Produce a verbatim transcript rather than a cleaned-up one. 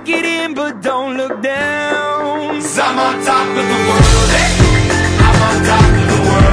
it in, but don't look down. 'Cause I'm on top of the world, hey, I'm on top of the world.